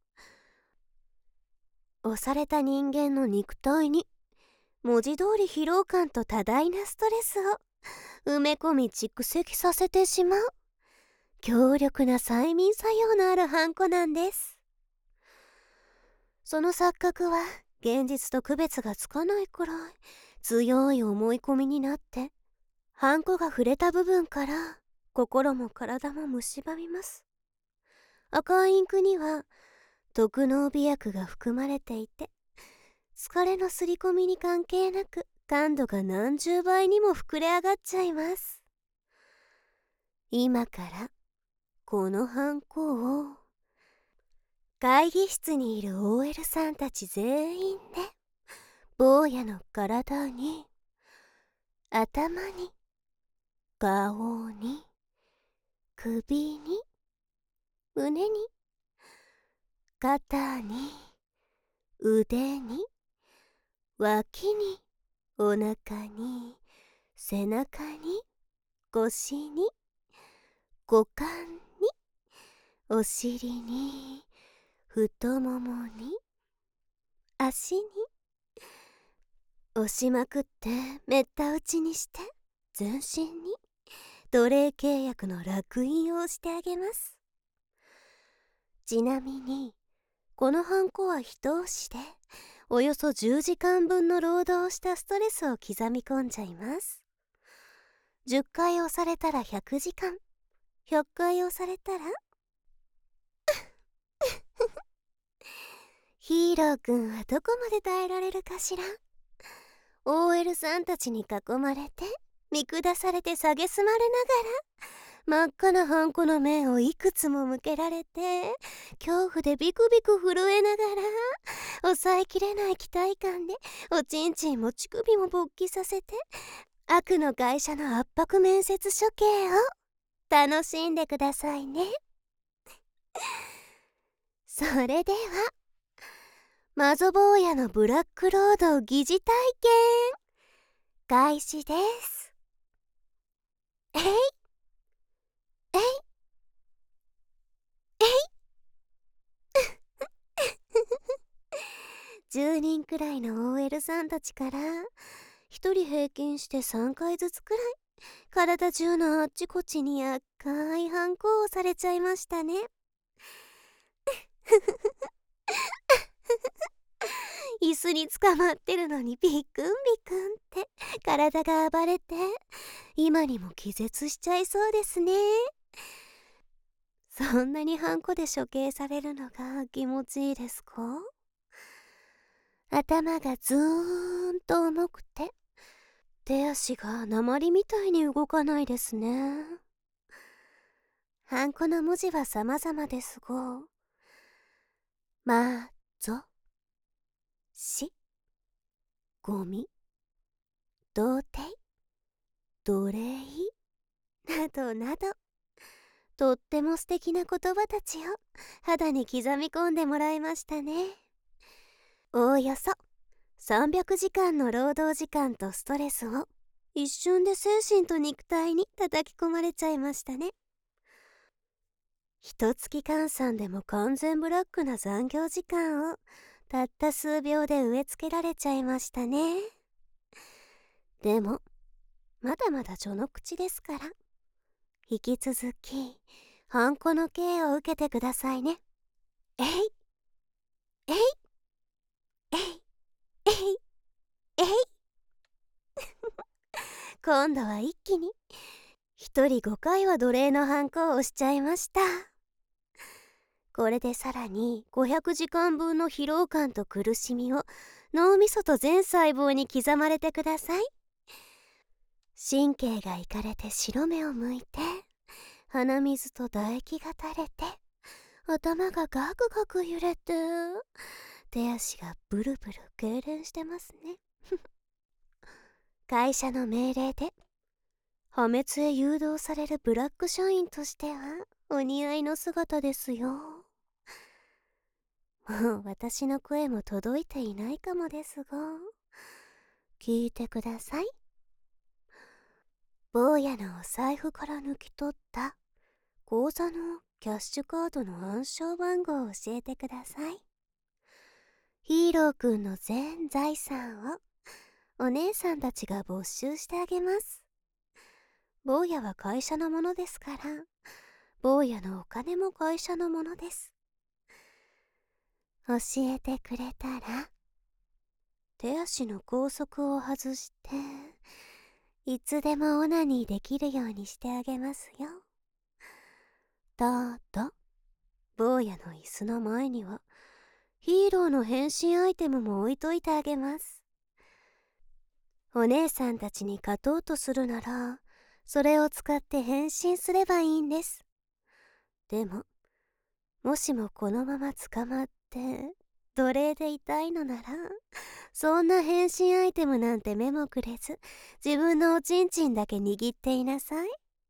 押された人間の肉体に文字通り疲労感と多大なストレスを埋め込み蓄積させてしまう強力な催眠作用のあるハンコなんです。その錯覚は現実と区別がつかないくらい強い思い込みになって、ハンコが触れた部分から心も体も蝕みます。赤いインクには特濃美薬が含まれていて、疲れのすり込みに関係なく感度が何十倍にも膨れ上がっちゃいます。今からこのハンコを会議室にいる オーエル さんたち全員で坊やの体に、頭に、顔に、首に、胸に、肩に、腕に、脇に、お腹に、背中に、腰に、股間に、お尻に、太ももに、足に押しまくってめった打ちにして、全身に奴隷契約の烙印を押してあげます。ちなみにこのハンコは一押しでおよそじゅうじかんぶんの労働をしたストレスを刻み込んじゃいます。じゅっかい押されたらひゃくじかん、ひゃっかい押されたらヒーローくんはどこまで耐えられるかしら。 オーエル さんたちに囲まれて見下されて蔑まれながら、真っ赤なハンコの面をいくつも向けられて、恐怖でビクビク震えながら、抑えきれない期待感でおちんちんも乳首も勃起させて、悪の会社の圧迫面接処刑を楽しんでくださいね。それではマゾ坊やのブラックロード疑似体験開始です。えいえいえいじゅうにんくらいの オーエル さんたちからひとり平均してさんかいずつくらい体中のあっちこっちに赤いハンコをされちゃいましたね。椅子に捕まってるのにビックンビクンって体が暴れて、今にも気絶しちゃいそうですね。そんなにハンコで処刑されるのが気持ちいいですか？頭がずーんと重くて手足が鉛みたいに動かないですね。ハンコの文字は様々ですが、まぞし、ゴミ、童貞、奴隷などなど、とっても素敵な言葉たちを肌に刻み込んでもらいましたね。おおよそさんびゃくじかんの労働時間とストレスを一瞬で精神と肉体に叩き込まれちゃいましたね。一月換算でも完全ブラックな残業時間をたった数秒で植え付けられちゃいましたね。でもまだまだ序の口ですから、引き続きハンコの刑を受けてくださいね。えいえいえいえいえい今度は一気にひとりごかいは奴隷のハンコを押しちゃいました。 これでさらにごひゃくじかんぶんの疲労感と苦しみを脳みそと全細胞に刻まれてください。神経がいかれて白目を向いて、鼻水と唾液が垂れて、頭がガクガク揺れて、手足がブルブル痙攣してますね。会社の命令で破滅へ誘導されるブラック社員としてはお似合いの姿ですよ。もう私の声も届いていないかもですが、聞いてください。坊やのお財布から抜き取った口座のキャッシュカードの暗証番号を教えてください。ヒーローくんの全財産をお姉さんたちが没収してあげます。坊やは会社のものですから、坊やのお金も会社のものです。教えてくれたら、手足の拘束を外して、いつでもオナニーできるようにしてあげますよ。ただ、坊やの椅子の前には、ヒーローの変身アイテムも置いといてあげます。お姉さんたちに勝とうとするなら、それを使って変身すればいいんです。でも、もしもこのまま捕まって奴隷でいたいのなら、そんな変身アイテムなんて目もくれず、自分のおちんちんだけ握っていなさい。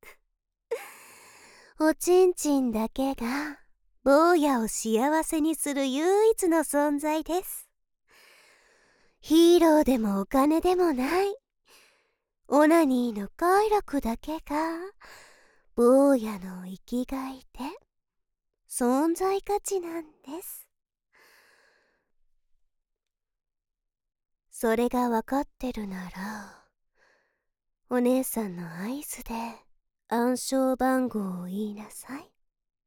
おちんちんだけが坊やを幸せにする唯一の存在です。ヒーローでもお金でもない、オナニーの快楽だけが坊やの生きがいで存在価値なんです。それがわかってるなら、お姉さんの合図で暗証番号を言いなさい。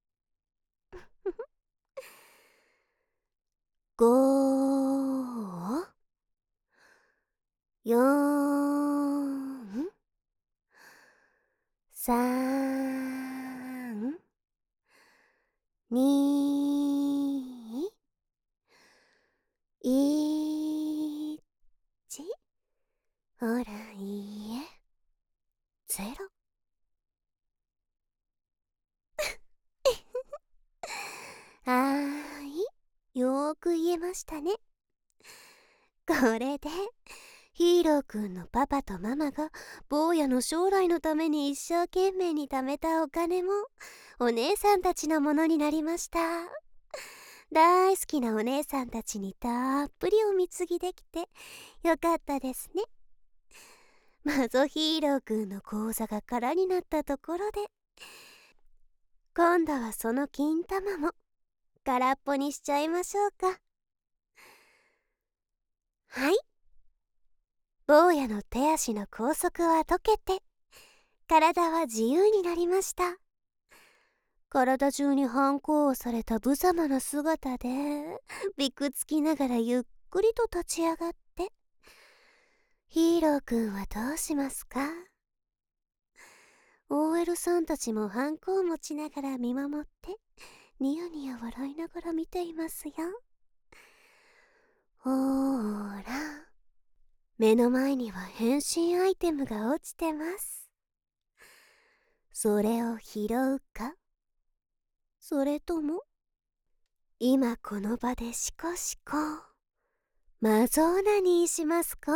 ご、よん、さん、に、いち、ほらいいえ、ゼロ。はーい、よーく言えましたね。これでヒーローくんのパパとママが坊やの将来のために一生懸命に貯めたお金もお姉さんたちのものになりました。大好きなお姉さんたちにたっぷりお貢ぎできてよかったですね。マゾヒーローくんの口座が空になったところで、今度はその金玉も空っぽにしちゃいましょうか。はい、坊やの手足の拘束は解けて、体は自由になりました。体中に反抗をされた無様な姿でびくつきながらゆっくりと立ち上がって、ヒーローくんはどうしますか？ オーエル さんたちもハンコを持ちながら見守ってニヤニヤ笑いながら見ていますよ。ほーら、目の前には変身アイテムが落ちてます。それを拾うか、それとも今この場でシコシコマゾーナにしますか？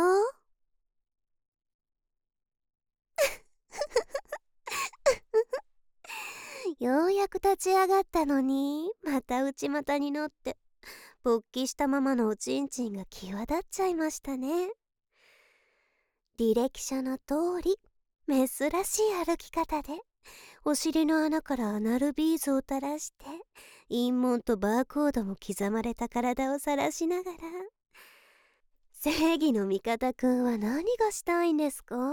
ようやく立ち上がったのに、また内股に乗って勃起したままのおちんちんが際立っちゃいましたね。履歴書の通り珍しい歩き方で、お尻の穴からアナルビーズを垂らして陰紋とバーコードも刻まれた体を晒しながら、正義の味方くんは何がしたいんですか？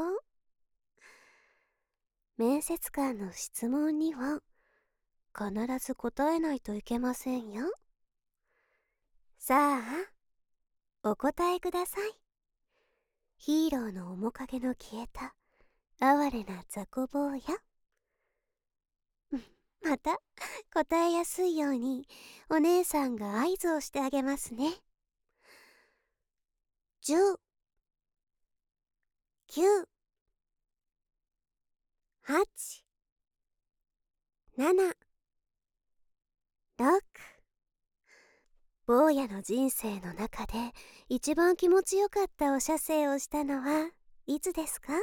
面接官の質問には必ず答えないといけませんよ。さあ、お答えください。ヒーローの面影の消えた哀れな雑魚坊や。 また答えやすいようにお姉さんが合図をしてあげますね。じゅう、きゅう、はち、なな、ろく。坊やの人生の中で一番気持ちよかったお射精をしたのはいつですか？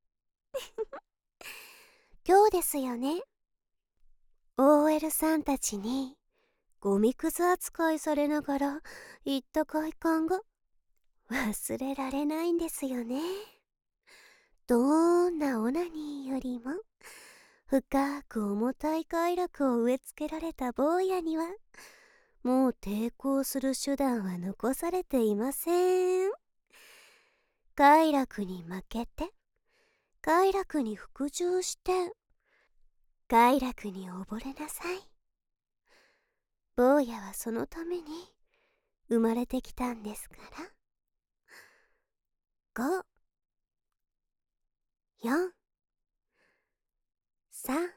今日ですよね。オーエル さんたちにゴミくず扱いされながら行った快感が忘れられないんですよね。どんなオナニーよりも深く重たい快楽を植え付けられた坊やにはもう抵抗する手段は残されていません。快楽に負けて、快楽に服従して、快楽に溺れなさい。坊やはそのために生まれてきたんですから。ご、よん、さん、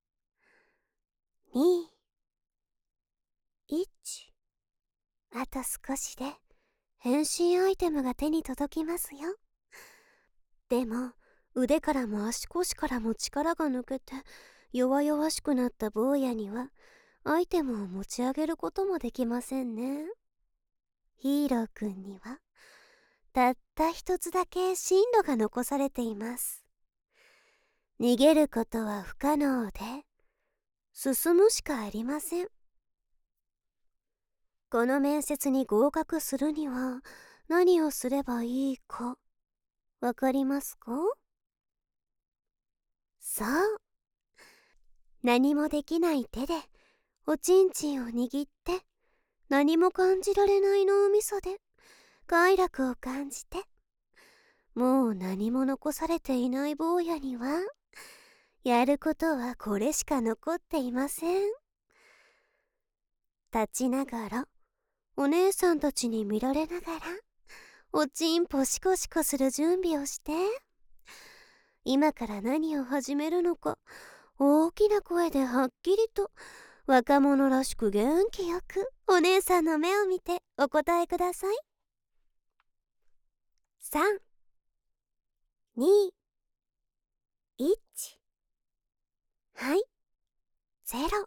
に、いち。あと少しで変身アイテムが手に届きますよ。でも腕からも足腰からも力が抜けて弱々しくなった坊やにはアイテムを持ち上げることもできませんね。ヒーローくんにはたった一つだけ進路が残されています。逃げることは不可能で進むしかありません。この面接に合格するには何をすればいいかわかりますか？そう、何もできない手でおちんちんを握って何も感じられない脳みそで快楽を感じて、もう何も残されていない坊やにはやることはこれしか残っていません。立ちながらお姉さんたちに見られながらおちんぽシコシコする準備をして、今から何を始めるのか大きな声ではっきりと若者らしく元気よくお姉さんの目を見てお答えください。さん、に、いち。はい、ゼロ。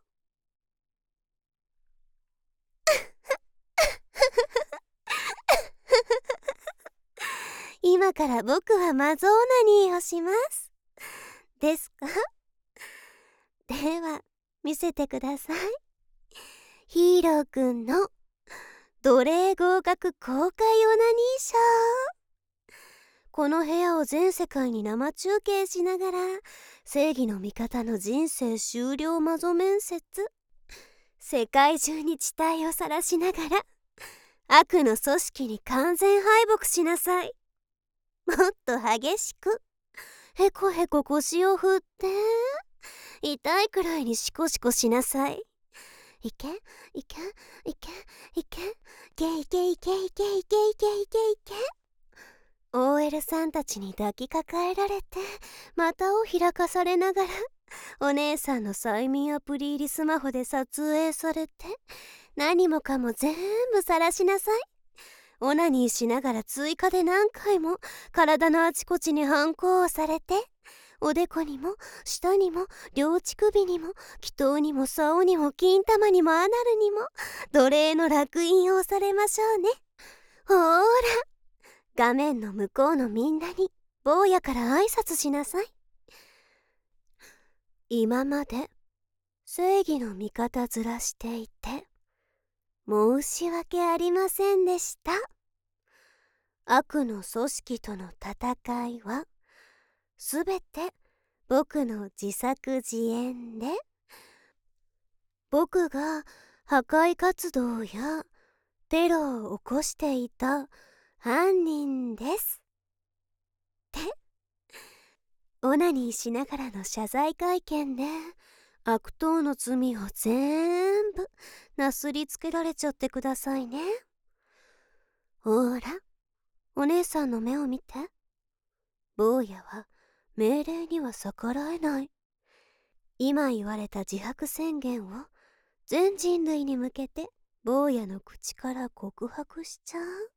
今から僕はマゾーナニーをします。ですか？では見せてください。ヒーローくんの奴隷合格公開オナニーショー。この部屋を全世界に生中継しながら正義の味方の人生終了マゾ面接、世界中に地帯を晒しながら悪の組織に完全敗北しなさい。もっと激しくへこへこ腰を振って痛いくらいにシコシコしなさい。いけいけいけいけいけいけいけいけいけいけいけいけ。 オーエル さんたちに抱きかかえられて股を開かされながらお姉さんの催眠アプリ入りスマホで撮影されて、何もかも全部晒しなさい。オナニーしながら追加で何回も体のあちこちに反抗をされて、おでこにも下にも両乳首にも気筒にも竿にも金玉にもアナルにも奴隷の烙印をされましょうね。ほーら、画面の向こうのみんなに坊やから挨拶しなさい。今まで正義の味方ずらしていて申し訳ありませんでした。悪の組織との戦いはすべて僕の自作自演で、僕が破壊活動やテロを起こしていた犯人ですってオナニーしながらの謝罪会見で悪党の罪を全部なすりつけられちゃってくださいね。ほら、お姉さんの目を見て。坊やは命令には逆らえない。 今言われた自白宣言を全人類に向けて坊やの口から告白しちゃう。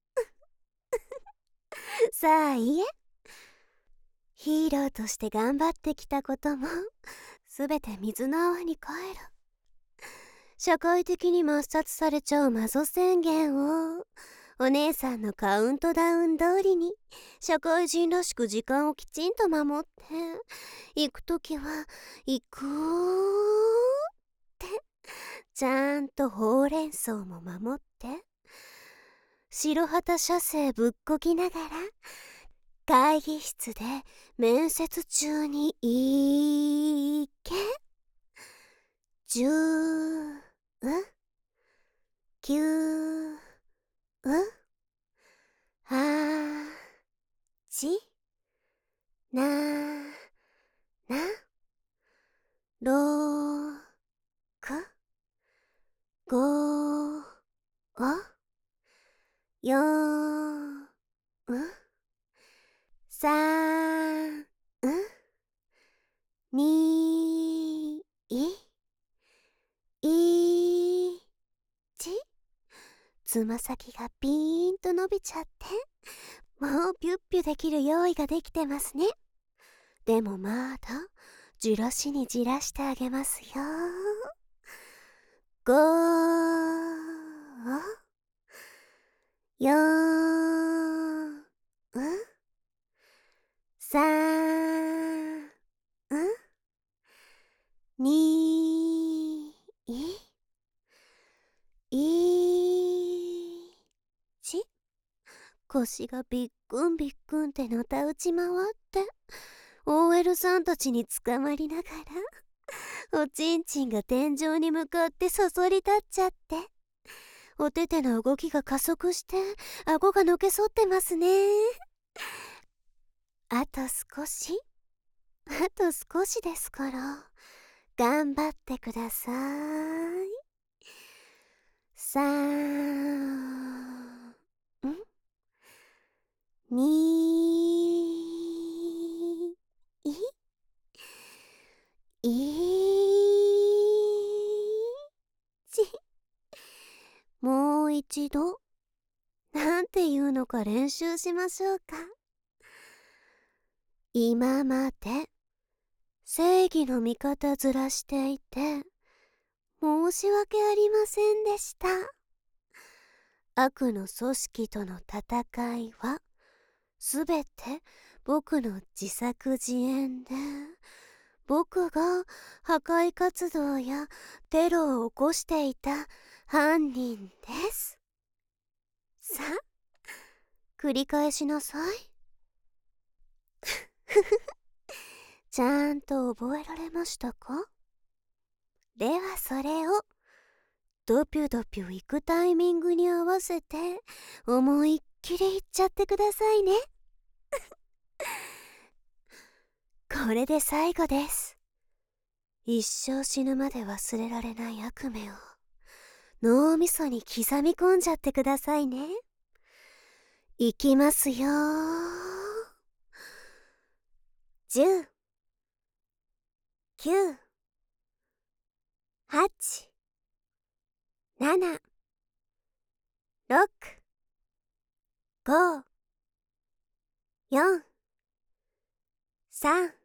さあいえ、ヒーローとして頑張ってきたこともすべて水の泡に帰る。社会的に抹殺されちゃう謎宣言をお姉さんのカウントダウン通りに社会人らしく時間をきちんと守って行くときは行くってちゃんとほうれん草も守って白旗射精ぶっこきながら会議室で面接中にいけじゅうきゅうはちななろくごよんさんにいちつま先がピーンと伸びちゃってもうピュッピュできる用意ができてますね。でもまだじらしにじらしてあげますよ。ごよんさんにいち腰がビックンビックンってのたうち回って オーエル さんたちに捕まりながらおちんちんが天井に向かってそそり立っちゃってお手手の動きが加速して顎がのけそってますね。あと少しあと少しですから頑張ってください。さんにいちもう一度なんていうのか練習しましょうか。今まで正義の味方ずらしていて申し訳ありませんでした。悪の組織との戦いはすべて僕の自作自演で僕が破壊活動やテロを起こしていた犯人です。さあ繰り返しなさい。ちゃんと覚えられましたか？ではそれをドピュドピュ行くタイミングに合わせて思いっきり言っちゃってくださいね。これで最後です。一生死ぬまで忘れられない悪夢を脳みそに刻み込んじゃってくださいね。いきますよ。じゅう、きゅう、はち、なな、ろく、ご、よん、さん、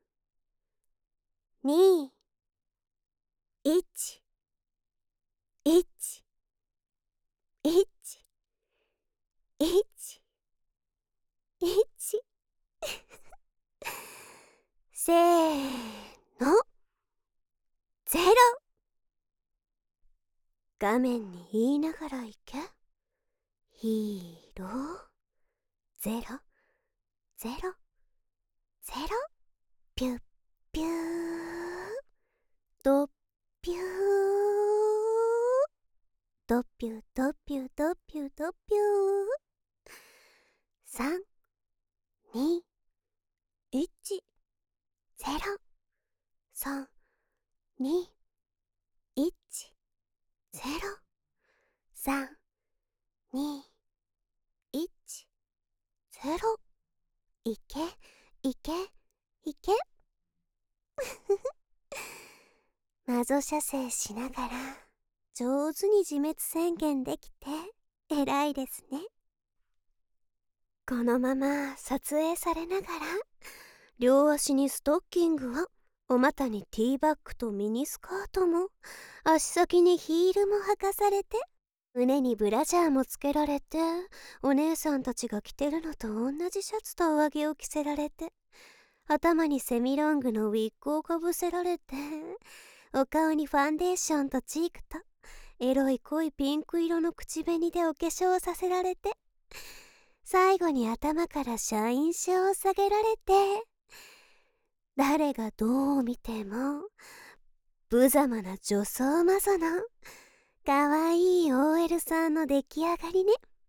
に、いち、いち、いち、いち、いちせーのゼロ。画面に言いながらいけ。ヒーローゼロゼロゼロピュッピュードッピュードッピュドッピュドッピュドッピューさんにいちゼロさんにいちゼロさんにいちゼロいけいけいけ魔女射精しながら上手に自滅宣言できて偉いですね。このまま撮影されながら両足にストッキングを、お股にティーバッグとミニスカートも、足先にヒールも履かされて、胸にブラジャーもつけられて、お姉さんたちが着てるのと同じシャツと上着を着せられて、頭にセミロングのウィッグをかぶせられて、お顔にファンデーションとチークとエロい濃いピンク色の口紅でお化粧させられて、最後に頭から社員証を下げられて、誰がどう見ても無様な女装魔女のかわいい オーエル さんの出来上がりね。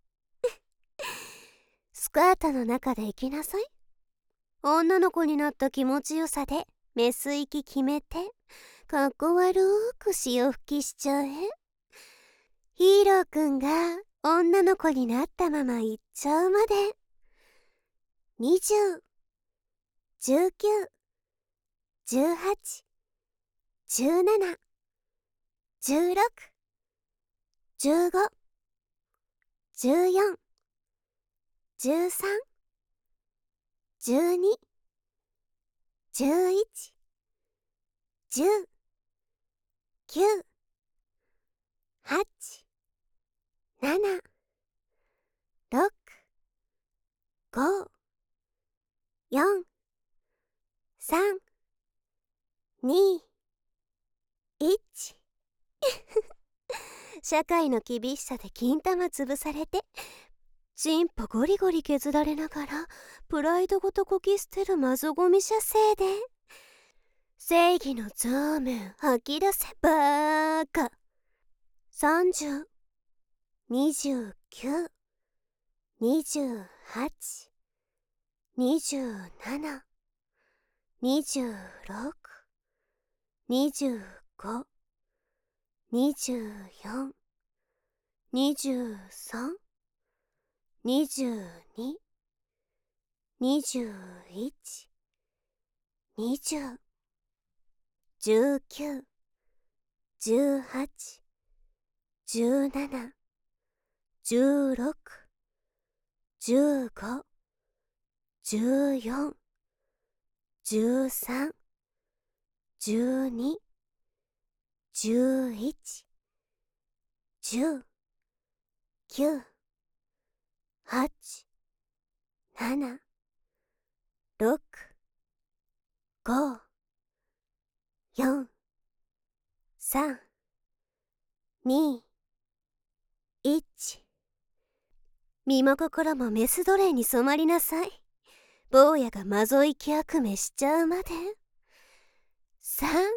スカートの中で行きなさい。女の子になった気持ちよさでメス息決めて、かっこ悪く潮吹きしちゃえ。ヒーローくんが女の子になったまま行っちゃうまで。にじゅう、じゅうきゅう、じゅうはち、じゅうなな、じゅうろく、じゅうご、じゅうよん、じゅうさん、じゅうに、じゅういち、じゅう、きゅう、はち、なな、ろく、ご、よん、さん、に、いち。社会の厳しさで金玉潰されて、チンポゴリゴリ削られながらプライドごとこき捨てるマゾゴミ射精で、正義のザーメン吐き出せばーか。さんじゅう、にじゅうきゅう、にじゅうはち、にじゅうなな、にじゅうろく、にじゅうご、にじゅうよん、にじゅうさん、にじゅうに、にじゅういち、にじゅう、じゅうきゅう、じゅうはち、じゅうなな、じゅうろく、じゅうご、じゅうよん、じゅうさん、じゅうに、じゅういち、じゅう、きゅう、はち、なな、ろく、ご、よん、さん、に、いち。身も心もメス奴隷に染まりなさい。坊やがマゾイキ悪夢しちゃうまで。さん、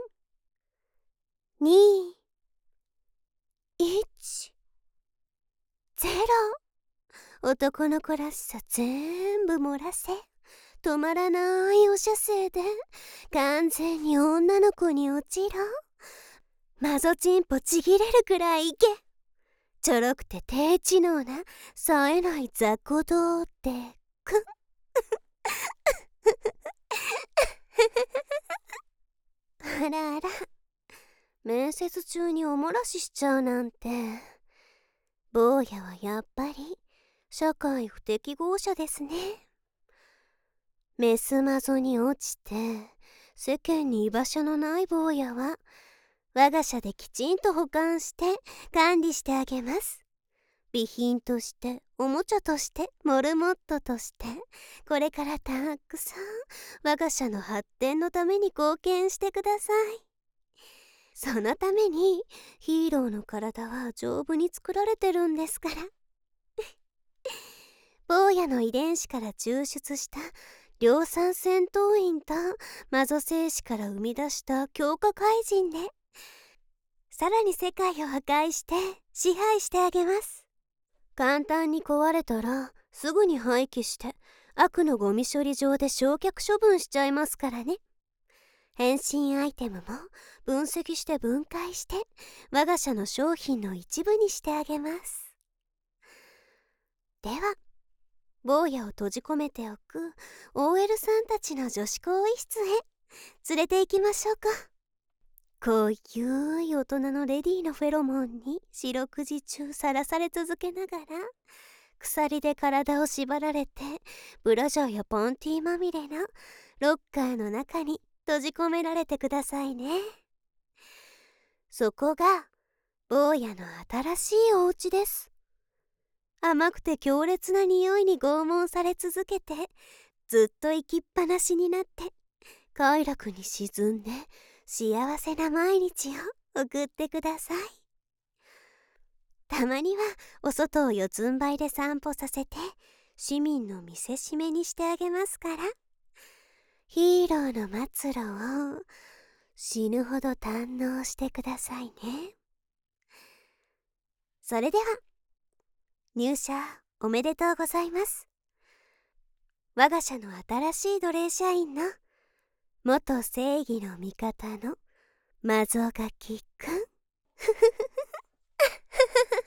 に、いち、ゼロ。男の子らしさ全部漏らせ。止まらないお射精で完全に女の子に落ちろ。マゾチンポちぎれるくらいいけ。ちょろくて低知能な冴えない雑魚童ってくん。あらあら、面接中におもらししちゃうなんて。坊やはやっぱり社会不適合者ですね。メスマゾに落ちて世間に居場所のない坊やは我が社できちんと保管して管理してあげます。備品としておもちゃとしてモルモットとして、これからたくさん我が社の発展のために貢献してください。そのためにヒーローの体は丈夫に作られてるんですから。坊やの遺伝子から抽出した量産戦闘員とマゾ精子から生み出した強化怪人で、さらに世界を破壊して支配してあげます。簡単に壊れたらすぐに廃棄して悪のゴミ処理場で焼却処分しちゃいますからね。変身アイテムも分析して分解して我が社の商品の一部にしてあげます。では坊やを閉じ込めておく オーエル さんたちの女子更衣室へ連れて行きましょうか。 こういうい大人のレディーのフェロモンに四六時中さらされ続けながら、鎖で体を縛られてブラジャーやパンティーまみれのロッカーの中に閉じ込められてくださいね。そこが坊やの新しいお家です。甘くて強烈な匂いに拷問され続けて、ずっと生きっぱなしになって快楽に沈んで幸せな毎日を送ってください。たまにはお外を四つん這いで散歩させて市民の見せしめにしてあげますから、ヒーローの末路を死ぬほど堪能してくださいね。それでは入社おめでとうございます。我が社の新しい奴隷社員の元正義の味方のマゾガキくん